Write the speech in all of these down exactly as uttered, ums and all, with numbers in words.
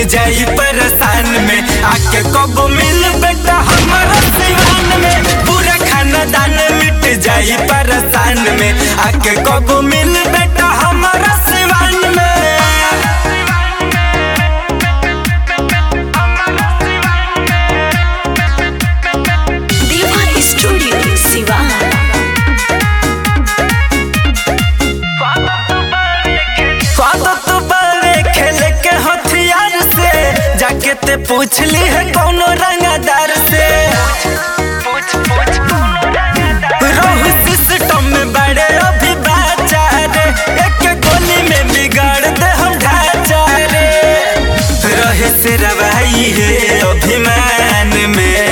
जाई परेशान में आके कब मिल बेटा हमारा सिवान में पूरा खानदान मिट जाई परेशान में आके कब मिल बेटा हमारा सिवान में। जाके ते पूछ ली है कौनो रंगदार से रोहू सिस्टम में बड़े अभी बाचा रे एक गोली में बिगाड़ दे हम ढांचा रे रहे से रवाई है अभिमान में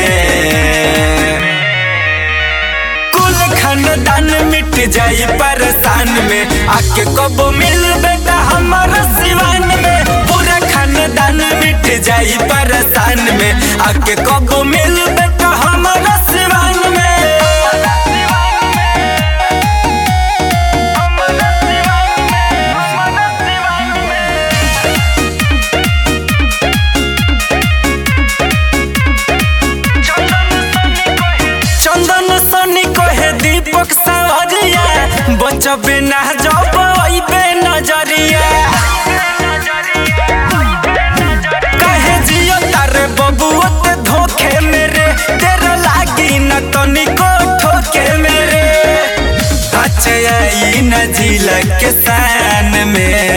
कुल खानदान मिट जाई परेशान में आके कब मिल बेटा हमारा सिवान में पूरा खानदान मिट जाई परेशान में आके कब मिल बेटा हमारा सिवान में। चंदन सनी कहे दीपक सावरिया बचबे ना जब अइबे नजरिया बबुआ ते धोखे मेरे तेरा लागी न तनिको ठोके मेरे अच्छाई न जिला के शान में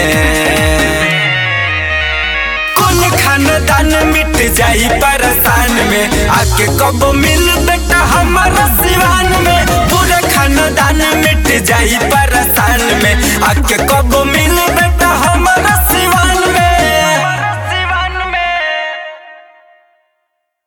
कुल खानदान मिट जाई परेशान में आके कब मिल बेटा हमारा सिवान में पूरा खानदान मिट जाई परेशान में आके कब मिल बेटा हमारा